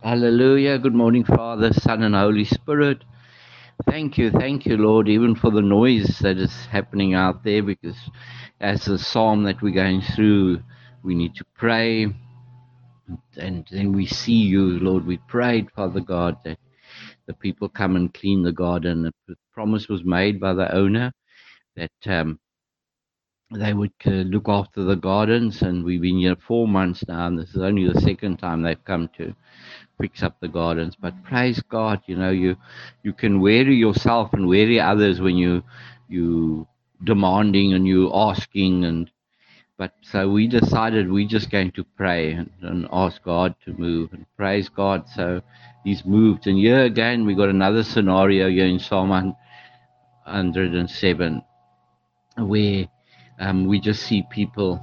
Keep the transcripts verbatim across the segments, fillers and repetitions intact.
Hallelujah. Good morning, Father, Son, and Holy Spirit. Thank you, thank you, Lord, even for the noise that is happening out there, because as the psalm that we're going through, we need to pray, and then we see you, Lord. We prayed, Father God, that the people come and clean the garden. The promise was made by the owner that um, they would uh, look after the gardens, and we've been here four months now, and this is only the second time they've come to fix up the gardens. But praise God, you know, you you can weary yourself and weary others when you you demanding and you asking. And but so we decided we're just going to pray and, and ask God to move, and praise God. So he's moved. And here again we got another scenario here in Psalm one hundred seven, where um, we just see people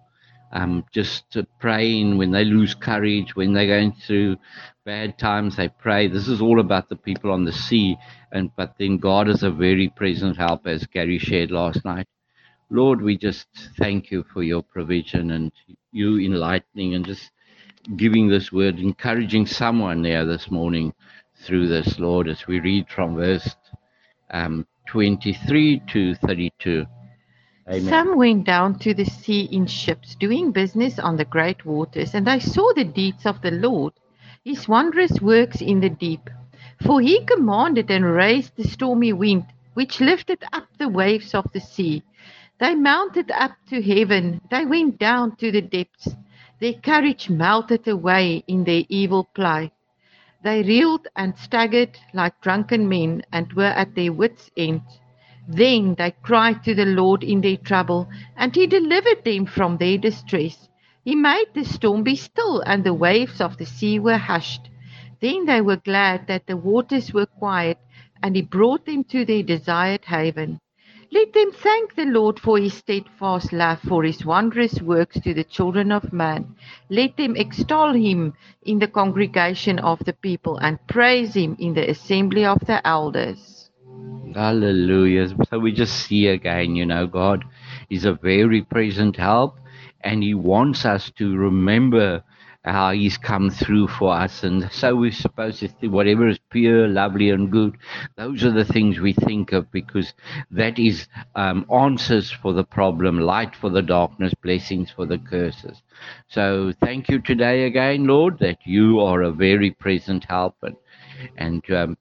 um, just uh, praying when they lose courage, when they're going through bad times. They pray. This is all about the people on the sea, and but then God is a very present help, as Gary shared last night. Lord, we just thank you for your provision and you enlightening and just giving this word, encouraging someone there this morning through this, Lord, as we read from verse um, twenty-three to thirty-two. Amen. Some went down to the sea in ships, doing business on the great waters, and they saw the deeds of the Lord, his wondrous works in the deep. For he commanded and raised the stormy wind, which lifted up the waves of the sea. They mounted up to heaven, they went down to the depths. Their courage melted away in their evil plight. They reeled and staggered like drunken men, and were at their wits' end. Then they cried to the Lord in their trouble, and he delivered them from their distress. He made the storm be still, and the waves of the sea were hushed. Then they were glad that the waters were quiet, and he brought them to their desired haven. Let them thank the Lord for his steadfast love, for his wondrous works to the children of man. Let them extol him in the congregation of the people, and praise him in the assembly of the elders. Hallelujah. So we just see again, you know, God is a very present help, and he wants us to remember how he's come through for us. And so we're supposed to think whatever is pure, lovely, and good, those are the things we think of, because that is um, answers for the problem, light for the darkness, blessings for the curses. So thank you today again, Lord, that you are a very present help. And, and um,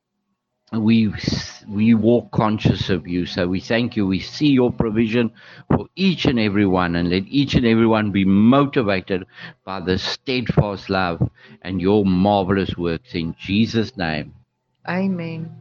we we walk conscious of you. So we thank you. We see your provision for each and every one, and let each and every one be motivated by the steadfast love and your marvelous works in Jesus' name. Amen.